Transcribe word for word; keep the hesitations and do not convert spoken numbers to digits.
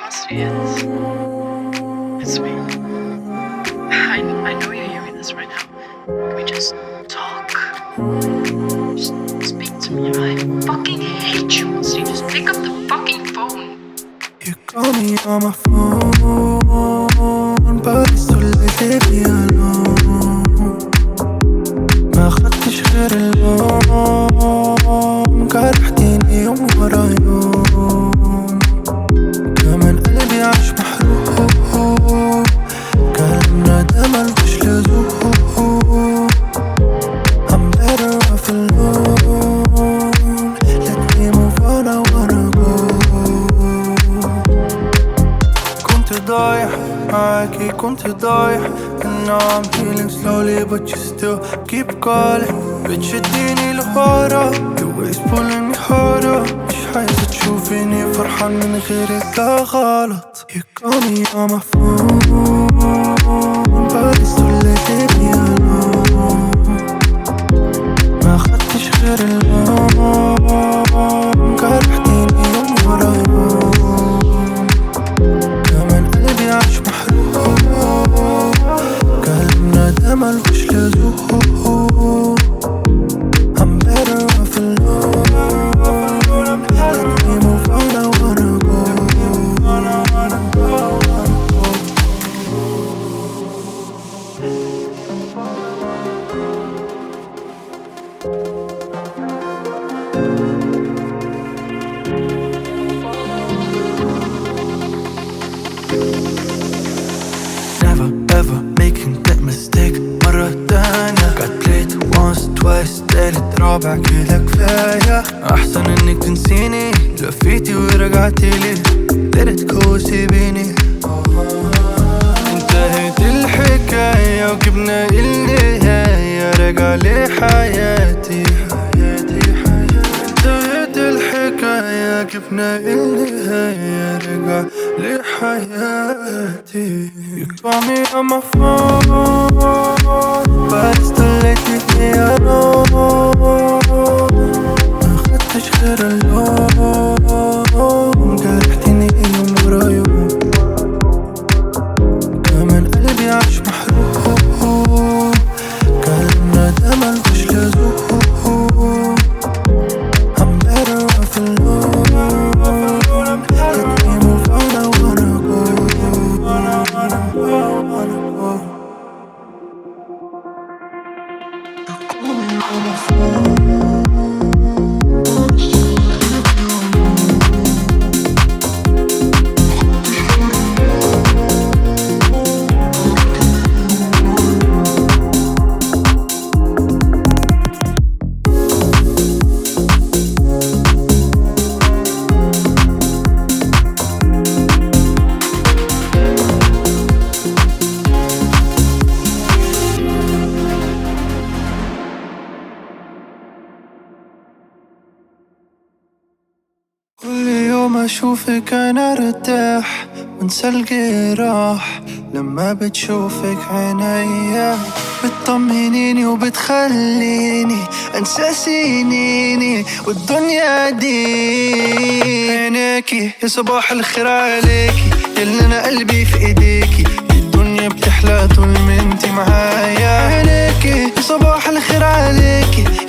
honestly is, it's me. I, I know you're hearing this right now. Can we just talk? Just speak to me. I fucking hate you. So you just pick up the fucking phone. You call me on my phone, but it's too late, leave me alone. ما خدتش غير اللوم، جرحتيني يوم ورا يوم، كمان قلبي عاش محروق، كلامنا ده ملوش لزوم. I'm better off alone. Let me move on, I wanna go. كنت ضايع معاكي، كنت ضايع. And now I'm healing slowly but you still keep calling. بتشديني لورا، your ways pulling me harder. مش عايزة تشوفيني فرحان من غيرك، ده غلط. You call me on my phone, but it's too late, leave me alone. ما خدتش غير اللوم، جرحتيني يوم ورا يوم، كمان قلبي عاش محروق، كلامنا ده ملوش لزوم. I'm better off alone. Let me move on, I wanna go. Never ever making that mistake مرة تانية. Got played once twice تالت رابع كده كفاية. أحسن إنك تنسيني، لفيتي ورجعتي لي. Let it go سيبيني. انتهت الحكاية وجبنا النهاية، رجع لي حياتي. انتهت الحكاية جبنا النهاية، رجع لي حياتي. You call me on my phone, but it's too late, leave me alone. ما خدتش غير اللوم، جرحتيني يوم ورا يوم، كمان قلبي عاش محروق، كلامنا ده ملوش لزوم. I'm better off alone. Let me move on, I wanna go. Call me on my phone. كل يوم أشوفك أنا ارتاح، وانسى الجراح لما بتشوفك عينيا. بتطمنيني وبتخليني أنسى سنيني والدنيا دي. عينيكي يا صباح الخير عليكي، ياللي أنا قلبي في إيديكي. الدنيا بتحلى طول ما انتي معايا. عينيكي يا صباح الخير عليكي،